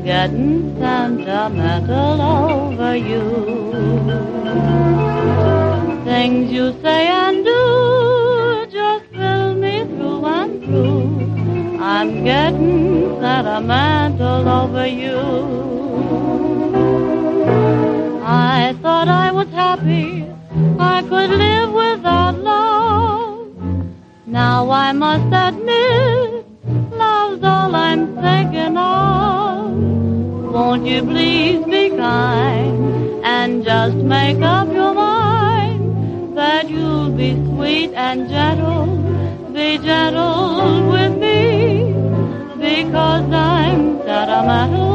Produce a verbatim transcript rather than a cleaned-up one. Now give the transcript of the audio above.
getting sentimental over you. Things you say and do just fill me through and through. I'm getting sentimental over you. I thought I was happy, I could live without love. Now I must admit, love's all I'm thinking of. Won't you please be kind and just make up your mind that you'll be sweet and gentle, be gentle with me, because I'm sentimental